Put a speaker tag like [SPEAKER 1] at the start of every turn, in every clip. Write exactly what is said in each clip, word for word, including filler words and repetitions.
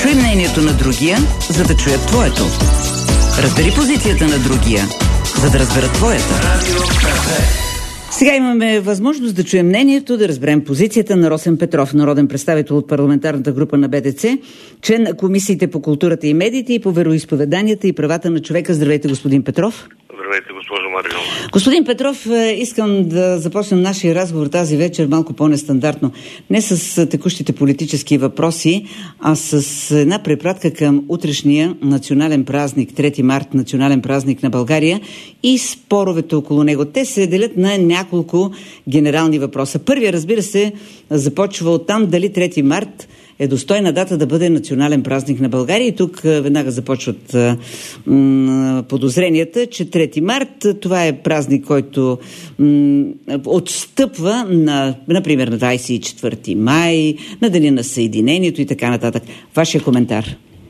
[SPEAKER 1] Чуй мнението на другия, за да чуят твоето. Разбери позицията на другия, за да разберат твоята. Сега имаме възможност да чуем мнението, да разберем позицията на Росен Петров, народен представител от парламентарната група на Б Д Ц, член на Комисиите по културата и медиите и по вероизповеданията и правата на човека. Здравейте, господин Петров.
[SPEAKER 2] Здравейте, госпожо Маринова.
[SPEAKER 1] Господин Петров, искам да започнем нашия разговор тази вечер малко по-нестандартно. Не с текущите политически въпроси, а с една препратка към утрешния национален празник, трети март, национален празник на България и споровете около него. Те се делят на няколко генерални въпроса. Първият, разбира се, започва от там дали трети март е достойна дата да бъде национален празник на България. И тук веднага започват м- подозренията, че трети март това е празник, който м- отстъпва на, например, на двадесет и четвърти май, на Деня на Съединението и така нататък. Вашия коментар?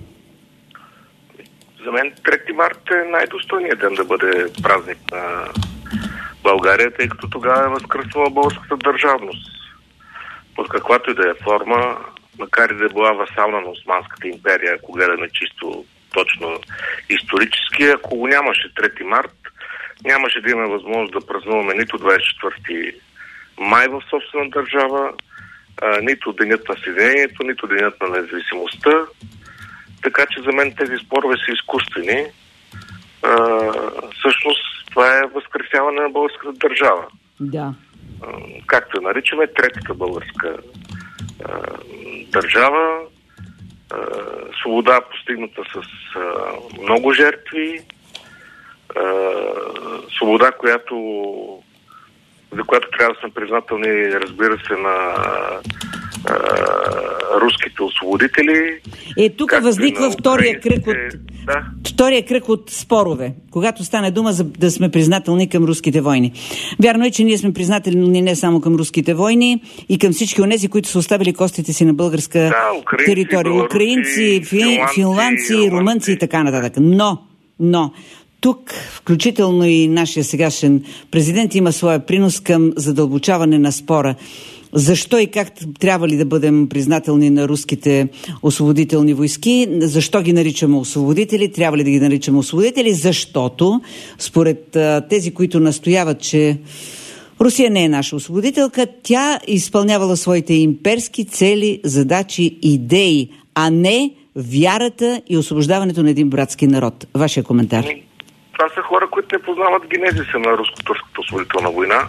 [SPEAKER 2] За мен трети март е най-достойният ден да бъде празник на България, тъй като тогава е възкръснала българската държавност. Под каквато и да е форма, макар и да е била васална на Османската империя, ако гледаме чисто точно исторически, ако го нямаше трети март, нямаше да имаме възможност да празнуваме нито двадесет и четвърти май в собствена държава, а, нито денят на Съединението, нито денят на независимостта. Така че за мен тези спорове са изкуствени. А, всъщност това е възкресяване на българската държава.
[SPEAKER 1] Да.
[SPEAKER 2] А, както я наричаме, третата българска а, държава. А, свобода постигната с а, много жертви. А, свобода, която за която трябва да сме признателни, разбира се, на а, руските освободители.
[SPEAKER 1] Е, тук възниква втория кръг от,
[SPEAKER 2] да.
[SPEAKER 1] втория кръг от спорове, когато стане дума за да сме признателни към руските войни. Вярно е, че ние сме признателни не само към руските войни, и към всички онези, които са оставили костите си на българска
[SPEAKER 2] да, украинци,
[SPEAKER 1] територия.
[SPEAKER 2] беларуси,
[SPEAKER 1] Украинци, финландци, финландци,
[SPEAKER 2] румънци.
[SPEAKER 1] румънци и така нататък. Но, но, тук, включително и нашия сегашен президент има своя принос към задълбочаване на спора. Защо и как трябва ли да бъдем признателни на руските освободителни войски? Защо ги наричаме освободители? Трябва ли да ги наричаме освободители? Защото, според а, тези, които настояват, че Русия не е наша освободителка, тя изпълнявала своите имперски цели, задачи, идеи, а не вярата и освобождаването на един братски народ. Вашия коментар?
[SPEAKER 2] Това са хора, които не познават генезиса на руско-турската освободителна война.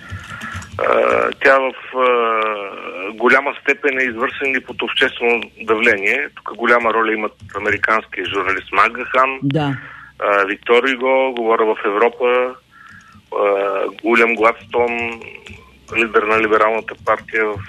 [SPEAKER 2] Тя в голяма степен е извършена и под обществено давление. Тук голяма роля имат американския журналист Мага Хан,
[SPEAKER 1] да.
[SPEAKER 2] Виктор Юго, говоря в Европа, Уилям Гладстон, лидер на либералната партия в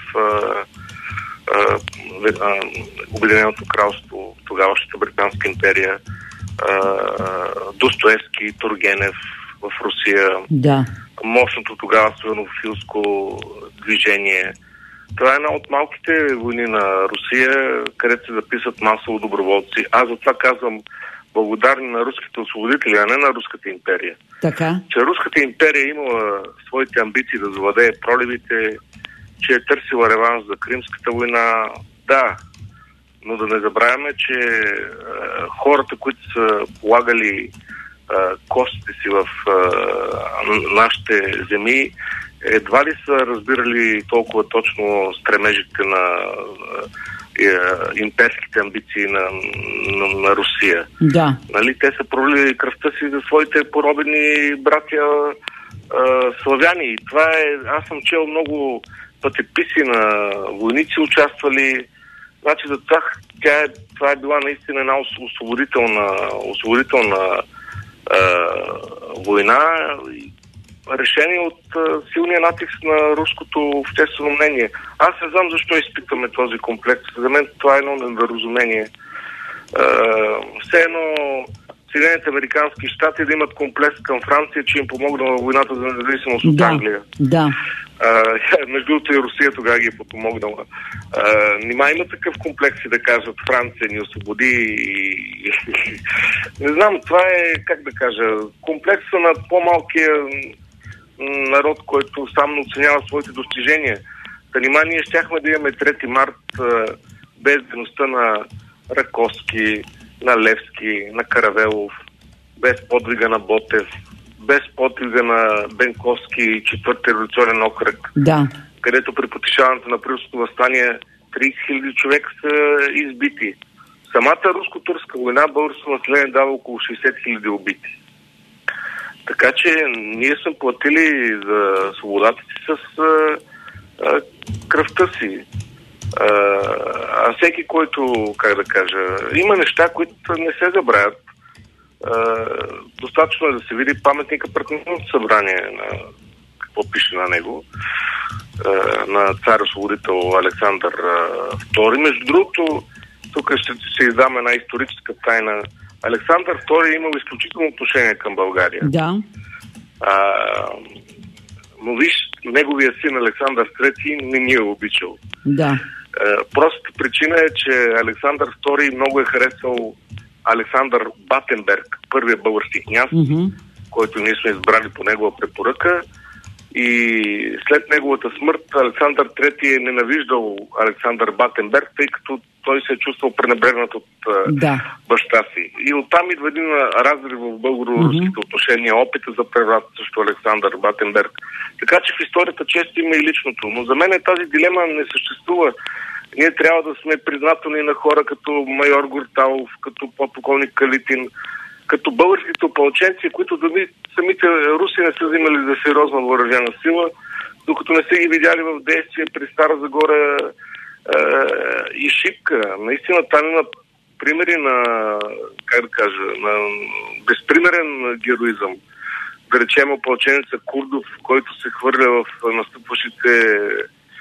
[SPEAKER 2] Обединеното кралство, тогавашната Британска империя, Достоевски, Тургенев в Русия,
[SPEAKER 1] да.
[SPEAKER 2] Мощното тогава славянофилско движение. Това е една от малките войни на Русия, където се записват масово доброволци. Аз затова казвам благодарни на руските освободители, а не на Руската империя.
[SPEAKER 1] Така.
[SPEAKER 2] Че Руската империя имала своите амбиции да завладее проливите, че е търсила реванш за Кримската война. Да, но да не забравяме, че е, хората, които са полагали костите си в а, нашите земи, едва ли са разбирали толкова точно стремежите на а, имперските амбиции на, на, на Русия.
[SPEAKER 1] Да.
[SPEAKER 2] Нали, те са пролили кръвта си за своите поробени братя а, славяни. И това е, аз съм чел много пътеписи на войници, участвали. Значи за това, тя е, това е била наистина една освободителна, освободителна Uh, война, решение от uh, силния натиск на руското обществено мнение. Аз не знам защо изпитваме този комплекс. За мен това е едно недоразумение. Uh, все едно Съединените американски щати да имат комплекс към Франция, че им помогна във войната за независимост от
[SPEAKER 1] да,
[SPEAKER 2] Англия.
[SPEAKER 1] Да.
[SPEAKER 2] Uh, между другото и Русия тогава ги е подпомогнала. Uh, нима има такъв комплекс и да кажат Франция ни освободи и... Не знам, това е, как да кажа, комплекса на по-малкия народ, който сам не оценява своите достижения. Та нима ние щяхме да имаме трети март uh, без дейността на Раковски, на Левски, на Каравелов, без подвига на Ботев, без подвига на Бенковски, четвърти революционен окръг,
[SPEAKER 1] да.
[SPEAKER 2] където при потишаването на Априлското въстание трийсет хиляди човека са избити. Самата руско-турска война българското население дава около шейсет хиляди убити. Така че ние сме платили за свободата си с а, а, кръвта си. А, а всеки, който, как да кажа, има неща, които не се забравят. А, достатъчно е да се види паметника пред Народното събрание, на какво пише на него, а, на цар-освободител Александър втори. Между другото, тук ще се издам една историческа тайна. Александър втори е имал изключително отношение към България.
[SPEAKER 1] Да.
[SPEAKER 2] А, но виж, неговия син Александър трети не ни е обичал.
[SPEAKER 1] Да.
[SPEAKER 2] Простата причина е, че Александър втори много е харесал Александър Батенберг, първият български княз, mm-hmm. който ние сме избрали по негова препоръка. И след неговата смърт Александър трети е ненавиждал Александър Батенберг, тъй като той се е чувствал пренебрегнат от да. баща си. И оттам идва един разрив в българо-руските mm-hmm. отношения, опита за преврат срещу Александър Батенберг. Така че в историята често има и личното. Но за мен тази дилема не съществува. Ние трябва да сме признателни на хора като майор Горталов, като подполковник Калитин, като българските опълченци, които дори самите руси не са взимали за сериозна въоръжена сила, докато не са ги видяли в действие при Стара Загора е, и Шипка. Наистина там има примери на, как да кажа, на безпримерен героизъм. Да речем опълченеца Курдов, който се хвърля в настъпващите е,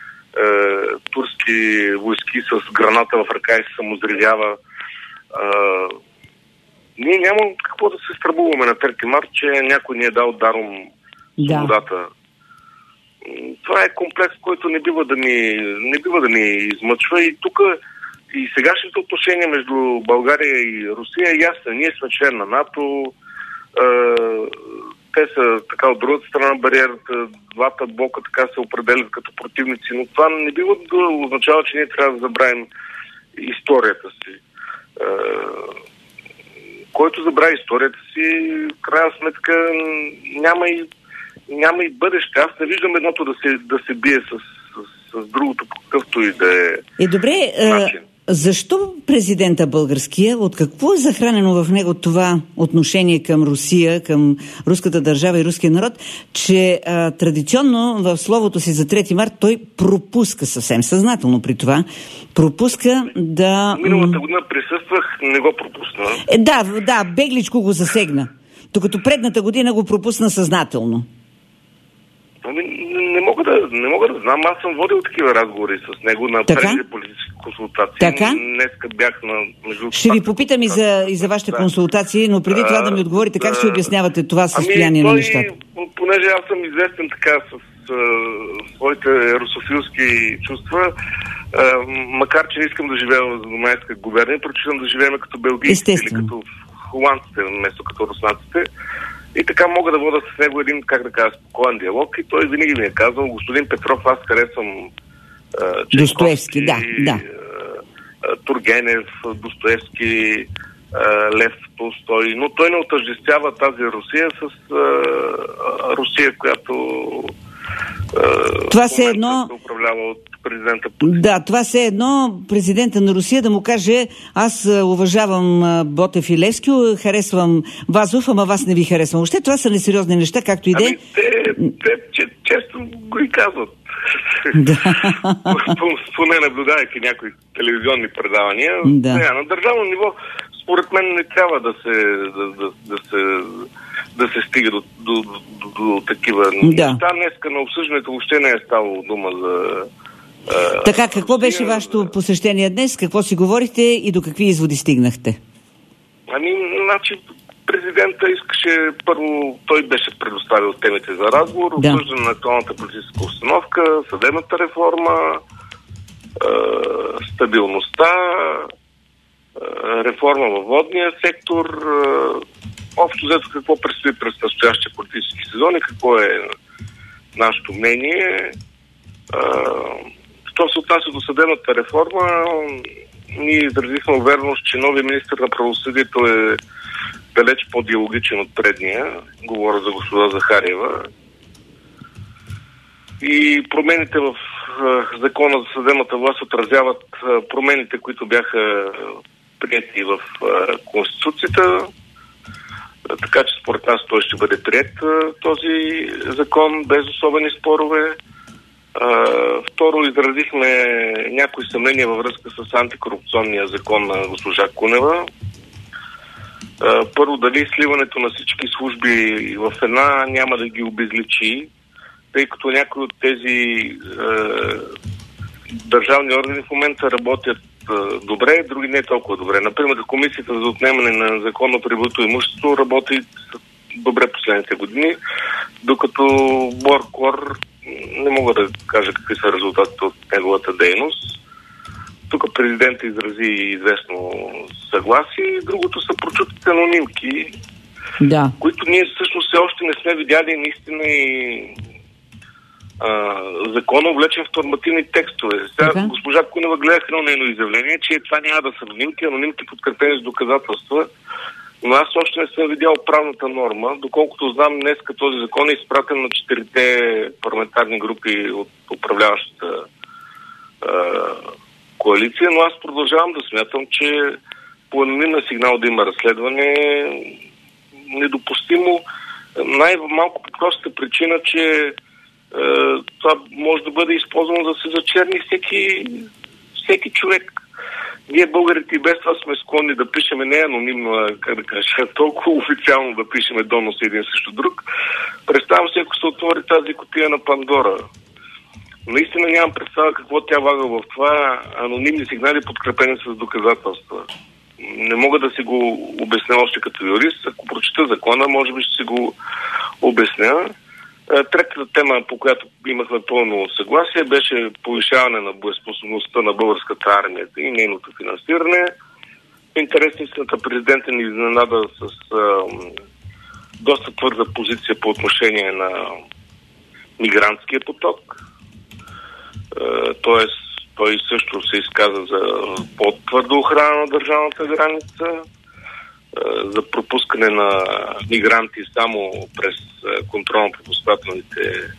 [SPEAKER 2] турски войски с граната в ръка и се самозревява. Е, Ние няма какво да се страбуваме на трети март, че някой ни е дал даром свободата. Да. Това е комплекс, който не бива да ни, не бива да ни измъчва. И тук и сегашните отношения между България и Русия е ясно. Ние сме член на НАТО. Е, те са така от другата страна на бариерата. Двата блока така се определят като противници. Но това не бива да означава, че ние трябва да забравим историята си. Е, който забрави историята си, в крайна сметка няма и, няма и бъдеще. Аз не виждам едното да се, да се бие с, с, с другото, какъвто и да е.
[SPEAKER 1] Е, добре, начин. Защо президента българския, от какво е захранено в него това отношение към Русия, към руската държава и руския народ, че а, традиционно в словото си за трети март той пропуска съвсем съзнателно при това, пропуска да...
[SPEAKER 2] Миналата година присъствах, не го пропусна.
[SPEAKER 1] Е, да, да, бегличко го засегна, докато предната година го пропусна съзнателно.
[SPEAKER 2] Ами, не мога да, не мога да знам. Аз съм водил такива разговори с него на преди политически консултации.
[SPEAKER 1] Така?
[SPEAKER 2] Днеска бях на... Между...
[SPEAKER 1] Ще ви попитам и за, и за вашите да. консултации, но преди това да ми отговорите как ще обяснявате това състояние
[SPEAKER 2] ами,
[SPEAKER 1] на нещата.
[SPEAKER 2] Понеже аз съм известен така с а, своите русофилски чувства, а, макар че не искам да живея в Замайска губерния, предпочитам да живеем като белгийците или като холандците, вместо като руснаците. И така мога да вода с него един, как да кажа, спокоен диалог. И той винаги ми е казал: господин Петров, аз харесвам
[SPEAKER 1] Достоевски, да, да.
[SPEAKER 2] Тургенев, Достоевски, Лев Толстой, но той не отъждествява тази Русия с а, Русия, която а,
[SPEAKER 1] това се едно...
[SPEAKER 2] се управлява от президента Путин.
[SPEAKER 1] Да, това се едно президента на Русия да му каже: аз уважавам Ботев и Левски, харесвам Вазов, ама вас не ви харесвам. Въобще това са несериозни неща, както и де.
[SPEAKER 2] Ами те, те, те често го и казват.
[SPEAKER 1] Да.
[SPEAKER 2] Поне наблюдавайки някои телевизионни предавания.
[SPEAKER 1] Да.
[SPEAKER 2] Не, на държавно ниво според мен не трябва да се да, да, да се да се стига до, до, до, до, до такива
[SPEAKER 1] да.
[SPEAKER 2] неща. Днеска на обсъждането въобще не е ставало дума за... А,
[SPEAKER 1] така, какво беше
[SPEAKER 2] Русия,
[SPEAKER 1] вашето посещение днес? Какво си говорихте и до какви изводи стигнахте?
[SPEAKER 2] Ами, значи, президента искаше, първо, той беше предоставил темите за разговор, да. обсъждане на актуалната политическа обстановка, съдебната реформа, е, стабилността, е, реформа във водния сектор, е, общо взето какво предстои през настоящия политически сезон и какво е нашето мнение. Е, що се отнася до съдебната реформа, ние изразихме увереност, че новият министър на правосъдието е далеч по-диалогичен от предния. Говоря за госпожа Захариева. И промените в закона за съдебната власт отразяват промените, които бяха приети в Конституцията. Така че според нас той ще бъде приет, този закон, без особени спорове. Второ, изразихме някои съмнения във връзка с антикорупционния закон на госпожа Кунева. Първо, дали сливането на всички служби в една няма да ги обезличи, тъй като някои от тези е, държавни органи в момента работят е, добре, други не толкова добре. Например, Комисията за отнемане на законно придобито имущество работи добре последните години, докато БОРКОР не мога да кажа какви са резултатите от неговата дейност. Тук президентът изрази известно съгласие, другото са прочутите анонимки,
[SPEAKER 1] да.
[SPEAKER 2] които ние всъщност все още не сме видяли наистина и а, законно облечен в нормативни текстове. Сега okay. госпожа Кунева гледах едно нейно изявление, че това няма да са анонимки, анонимки подкрепени с доказателства, но аз още не съм видял правната норма. Доколкото знам, днес този закон е изпратен на четирите парламентарни групи от управляващата а, коалиция, но аз продължавам да смятам, че по анонимна сигнал да има разследване е недопустимо. Най-малко по простата причина, че е, това може да бъде използвано да се зачерни всеки, всеки човек. Ние българите и без това сме склонни да пишеме не анонимно, как да кажа, толкова официално да пишеме доноси един срещу друг. Представям се, ако се отвори тази кутия на Пандора. Наистина нямам представа какво тя влага в това анонимни сигнали, подкрепени с доказателства. Не мога да си го обясня още като юрист. Ако прочета закона, може би ще си го обясня. Третата тема, по която имахме пълно съгласие, беше повишаване на боеспособността на българската армия и нейното финансиране. Интересна истината, президента ни изненада с а, доста твърда позиция по отношение на мигрантския поток. Тоест, той също се изказа за по-твърда охрана на държавната граница, за пропускане на мигранти само през контролно-пропускателните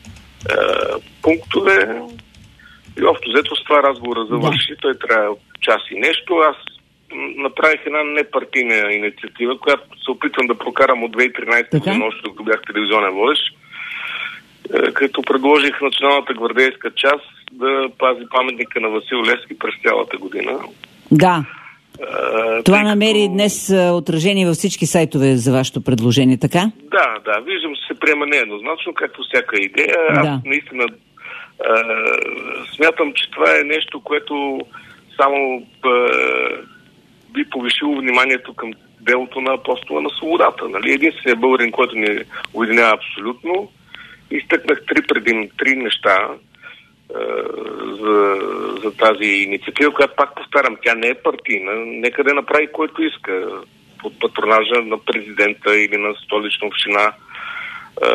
[SPEAKER 2] пунктове. И общо взето с това разговора завърши. Да. Той трябва час и нещо. Аз направих една непартийна инициатива, която се опитвам да прокарам от две хиляди и тринадесета година, още докато бях телевизионен водещ, като предложих Националната гвардейска част да пази паметника на Васил Левски през цялата година.
[SPEAKER 1] Да.
[SPEAKER 2] А,
[SPEAKER 1] Това намери като... днес отражение във всички сайтове за вашето предложение, така?
[SPEAKER 2] Да, да. Виждам, че се приема нееднозначно, както всяка идея. Да. Аз наистина а, смятам, че това е нещо, което само а, би повишило вниманието към делото на апостола на свободата. Нали? Единственият българин, който ни обединява абсолютно. Изтъкнах три предим, три неща а, за, за тази инициатива, която пак повтарям, тя не е партийна. Нека да направи който иска под патронажа на президента или на столична община. А,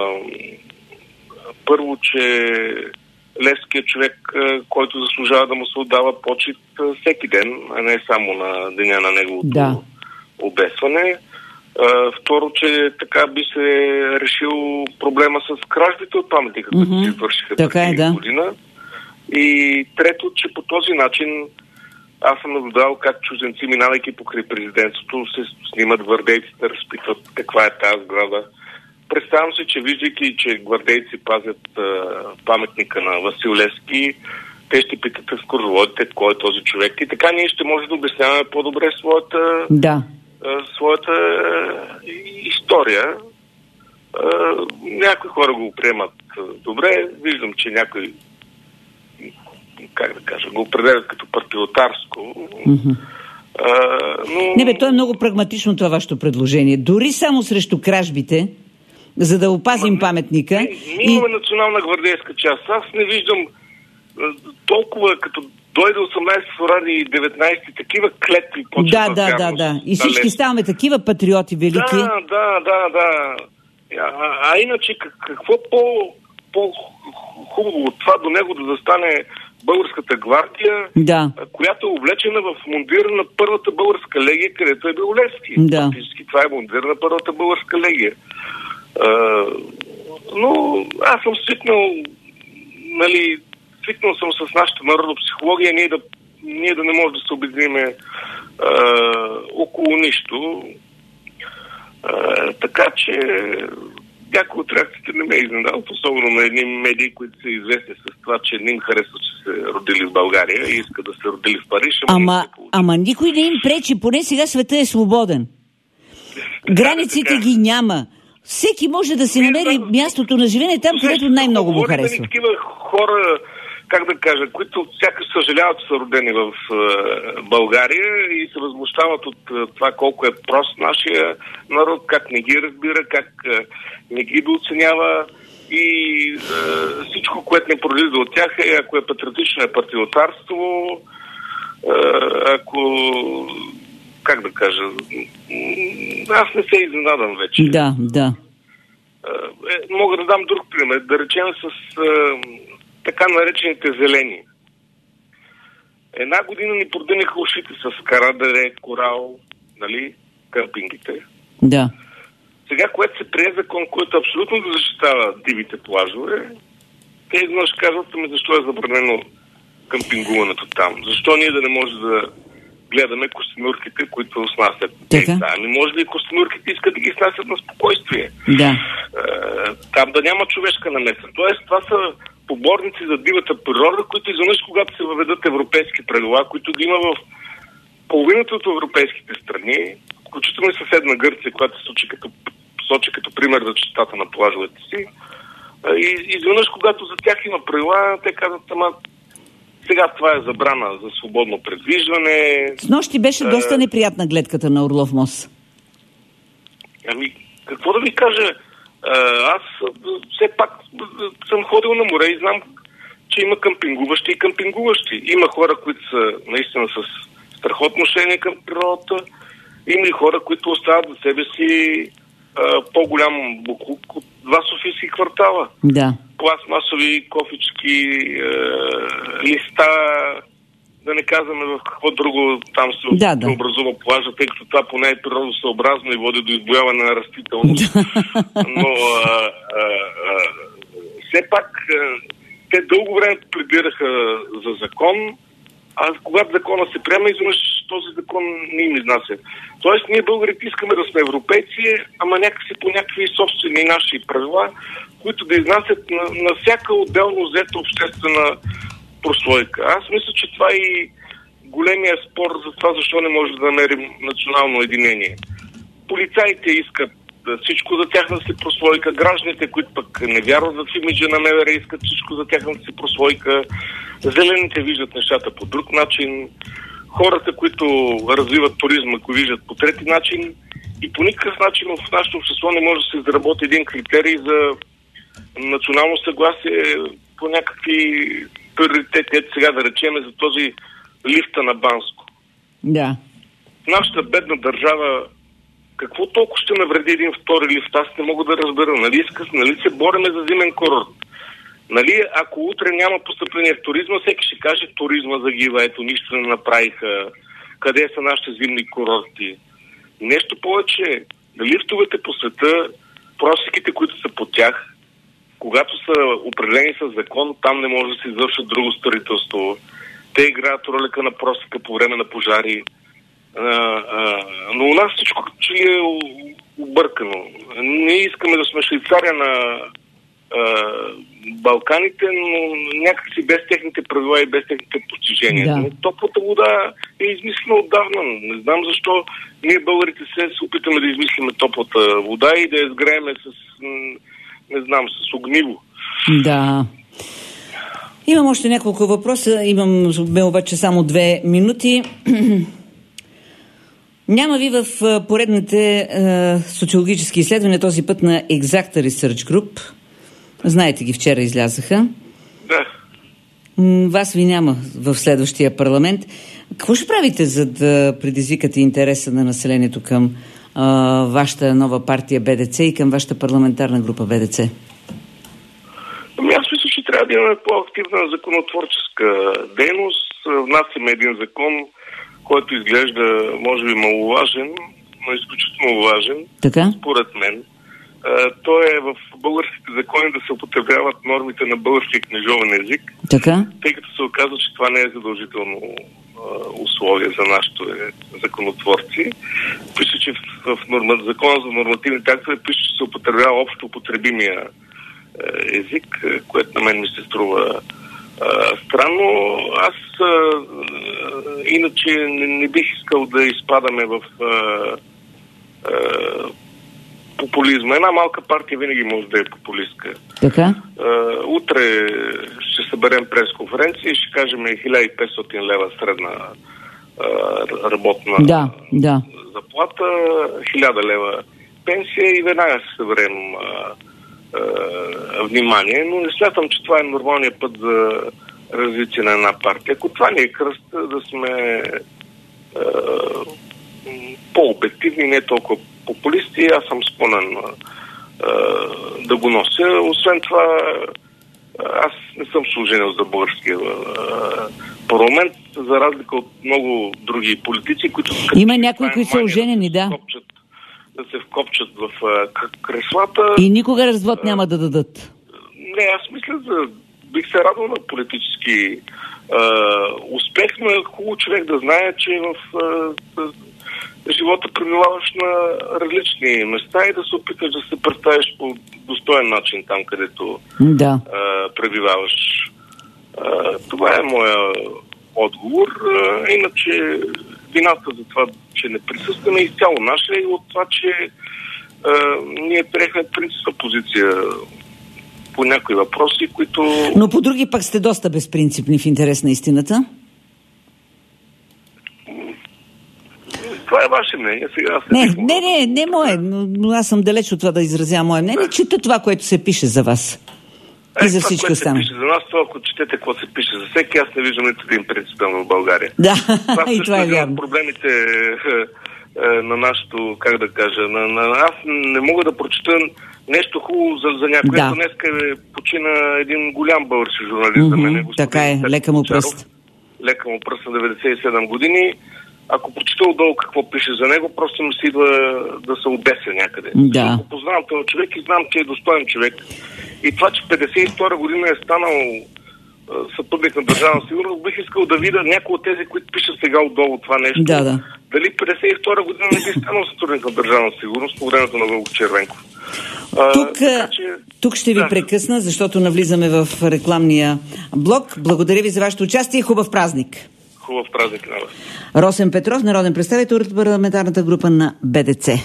[SPEAKER 2] първо, че Левски е човек, който заслужава да му се отдава почит всеки ден, а не само на деня на неговото да. обесване. Uh, второ, че така би се решил проблема с кражбите от паметника, които mm-hmm. се вършиха преди да. година. И трето, че по този начин аз съм наблюдавал как чужденци, минавайки покрай президентството, се снимат гвардейците, разпитват каква е тази сграда. Представям се, че виждайки, че гвардейци пазят uh, паметника на Васил Левски, те ще питат екскурзоводите кой е този човек. И така ние ще може да обясняваме по-добре своята...
[SPEAKER 1] Да.
[SPEAKER 2] своята е, история. Е, някои хора го приемат добре. Виждам, че някои, как да кажа, го определят като патриотарско. Mm-hmm. Е, но...
[SPEAKER 1] Не бе, то е много прагматично това вашето предложение. Дори само срещу кражбите, за да опазим Ма, паметника.
[SPEAKER 2] Ние и... имаме национална гвардейска част. Аз не виждам толкова като дойде осемнадесети февруари и деветнадесети такива клетви почват.
[SPEAKER 1] Да, да, да, да. И всички ставаме такива патриоти велики.
[SPEAKER 2] Да, да, да, да. А, а иначе какво по, по-хубаво от това до него да застане българската гвардия,
[SPEAKER 1] да.
[SPEAKER 2] която е облечена в мундира на първата българска легия, където е бил Левски.
[SPEAKER 1] Да.
[SPEAKER 2] Фактически това е мундир на първата българска легия. А, но аз съм свикнал, нали, свикнал съм с нашата народопсихология, ние да, ние да не можем да се обединиме а, около нищо. А, така че някои от реакциите не ме изненадват, особено на едни медии, които са известни с това, че не им харесва, че се родили в България и искат да се родили в Париж.
[SPEAKER 1] Ама, ама никой не им пречи, поне сега света е свободен. Границите така ги няма. Всеки може да си намери да, мястото на живеене там, където най-много му харесва.
[SPEAKER 2] Нали, такива хора, как да кажа, които сякаш съжаляват, че са родени в е, България и се възмущават от е, това колко е прост нашия народ, как не ги разбира, как е, не ги дооценява и е, всичко, което не произлиза от тях е, ако е патриотично, е патриотарство, е, ако, как да кажа, аз не се изненадам вече.
[SPEAKER 1] Да, да.
[SPEAKER 2] Е, мога да дам друг пример, да речем с е, така наречените зелени. Една година ни продъниха ушите с Карадере, Корал, нали, къмпингите.
[SPEAKER 1] Да.
[SPEAKER 2] Сега, което се прие закон, който абсолютно да защитава дивите плажове, те еднъж казват, ами защо е забранено къмпингуването там? Защо ние да не може да гледаме костенурките, които снасят?
[SPEAKER 1] Така?
[SPEAKER 2] Е, да, ами може ли костенурките искат да ги снасят на спокойствие?
[SPEAKER 1] Да.
[SPEAKER 2] Е, там да няма човешка намеса. Тоест, това са поборници за дивата природа, които изведнъж, когато се въведат европейски правила, които ги има в половината от европейските страни, включително и съседна Гърция, която се сочи като, сочи като пример за чистотата на плажовете си. И изведнъж, когато за тях има правила, те казват, ама сега това е забрана за свободно предвиждане.
[SPEAKER 1] С нощи беше доста неприятна гледката на Орлов мост.
[SPEAKER 2] Ами, какво да ви кажа? Аз все пак съм ходил на море и знам, че има къмпингуващи и къмпингуващи. Има хора, които са наистина с страхотно отношение към природата. Има и хора, които остават за себе си а, по-голям буклук от два софийски квартала.
[SPEAKER 1] Да.
[SPEAKER 2] Пластмасови кофички, а, листа, да не казваме в какво друго там се да, да. образува плажа, тъй като това поне е природосъобразно и води до избояване на растителност. Но а, а, а, все пак а, те дълго време пледираха за закон, а когато закона се приема, изведнъж този закон не им изнася. Тоест, ние българите искаме да сме европейци, ама някакси по някакви собствени наши правила, които да изнасят на, на всяка отделно взета обществена прослойка. Аз мисля, че това е и големия спор за това, защо не може да намерим национално единение. Полицаите искат всичко за тяхната си прослойка, гражданите, които пък не вярват в имиджа на МВР, искат всичко за тяхната си прослойка, зелените виждат нещата по друг начин, хората, които развиват туризма, го виждат по трети начин и по никакъв начин в нашето общество не може да се изработи един критерий за национално съгласие по някакви приоритети. Ето сега да речеме за този лифта на Банско.
[SPEAKER 1] Да.
[SPEAKER 2] В нашата бедна държава какво толкова ще навреди един втори лифт? Аз не мога да разбера. Нали, искас, нали се бориме за зимен курорт? Нали, ако утре няма постъпление в туризма, всеки ще каже, туризма загива, ето нищо не направиха, къде са нашите зимни курорти. Нещо повече, лифтовете по света, просеките, които са по тях, когато са определени с закон, там не може да се извършва друго строителство. Те играят ролика на просека по време на пожари. А, а, но у нас всичко че ли е объркано. Ние искаме да сме Швейцария на а, Балканите, но някакси без техните правила и без техните постижения.
[SPEAKER 1] Да.
[SPEAKER 2] Но топлата вода е измислена отдавна. Не знам защо ние българите се, се опитаме да измислиме топлата вода и да я сгрееме с, не знам, с огниво.
[SPEAKER 1] Да. Имам още няколко въпроса. Имам обаче само две минути. Няма ви в поредните е, социологически изследвания, този път на Exacta Research Group. Знаете ги, вчера излязаха.
[SPEAKER 2] Да.
[SPEAKER 1] Вас ви няма в следващия парламент. Какво ще правите, за да предизвикате интереса на населението към е, вашата нова партия Б Д Ц и към вашата парламентарна група Б Д Ц?
[SPEAKER 2] Ами аз мисля, че трябва да имаме по-активна законотворческа дейност. Внасяме един закон, който изглежда, може би, маловажен, но изключително важен,
[SPEAKER 1] така? Според
[SPEAKER 2] мен. То е в българските закони да се употребяват нормите на българския книжовен език,
[SPEAKER 1] така?
[SPEAKER 2] Тъй като се оказва, че това не е задължително условие за нашите законотворци. Пише, че в, в норма, закона за нормативните актове пише, че се употребява общо употребимия език, което на мен ми се струва а, странно. Аз а, иначе не, не бих искал да изпадаме в а, а, популизма. Една малка партия винаги може да е популистка.
[SPEAKER 1] Така?
[SPEAKER 2] А, утре ще съберем пресконференция и ще кажем хиляда и петстотин лева средна а, работна
[SPEAKER 1] да, да.
[SPEAKER 2] заплата, хиляда лева пенсия и веднага ще съберем а, а, внимание. Но не смятам, че това е нормалният път за развитие на една партия. Ако това не е кръст, да сме а, по-обективни, не толкова популисти, аз съм склонен да го нося. Освен това, аз не съм служенил за българския парламент, за разлика от много други политици, които...
[SPEAKER 1] Има някои, които са оженени, да.
[SPEAKER 2] Да се вкопчат в креслата.
[SPEAKER 1] И никога развод няма да дадат.
[SPEAKER 2] Не, аз мисля, за... бих се радвал на политически успех, но е хубаво човек да знае, че в живота пребиваваш на различни места и да се опиташ да се представиш по достоен начин там, където
[SPEAKER 1] да.
[SPEAKER 2] а, пребиваваш. А, това е моя отговор. А, иначе вината за това, че не присъстваме изцяло наша и от това, че а, ние приехме принципна позиция по някои въпроси, които...
[SPEAKER 1] Но по други пък сте доста безпринципни в интерес на истината.
[SPEAKER 2] Това е ваше мнение. Сега аз
[SPEAKER 1] не, не, не, не мое, но аз съм далеч от това да изразя мое мнение. Чета това, което се пише за вас. И
[SPEAKER 2] е,
[SPEAKER 1] за всичко
[SPEAKER 2] останало. Това, което се пише за нас, това, ако четете какво се пише за всеки, аз не виждам нито един принципен в България.
[SPEAKER 1] Да,
[SPEAKER 2] това
[SPEAKER 1] и това е вярно.
[SPEAKER 2] Проблемите на нашото, как да кажа, на, на, аз не мога да прочета нещо хубаво за, за някой.
[SPEAKER 1] Да.
[SPEAKER 2] Днеска почина един голям български журналист за мен.
[SPEAKER 1] Mm-hmm, така е, лека му пръст.
[SPEAKER 2] Лека му пръст на деветдесет и седем години. Ако прочета отдолу какво пише за него, просто ми се идва да се обеся някъде.
[SPEAKER 1] Да.
[SPEAKER 2] Защото познавам този човек и знам, че е достоен човек. И това, че петдесет и втора година е станал сътрудник на Държавна сигурност, бих искал да видя някои от тези, които пишат сега отдолу това нещо.
[SPEAKER 1] Да, да.
[SPEAKER 2] Дали петдесет и втора година не би станал сътрудник на Държавна сигурност по времето на Вълко Червенков.
[SPEAKER 1] Тук, така, че... тук ще ви да. прекъсна, защото навлизаме в рекламния блок. Благодаря ви за вашето участие и хубав празник.
[SPEAKER 2] Хубав празник на вас.
[SPEAKER 1] Росен Петров, народен представител от парламентарната група на Б Д Ц.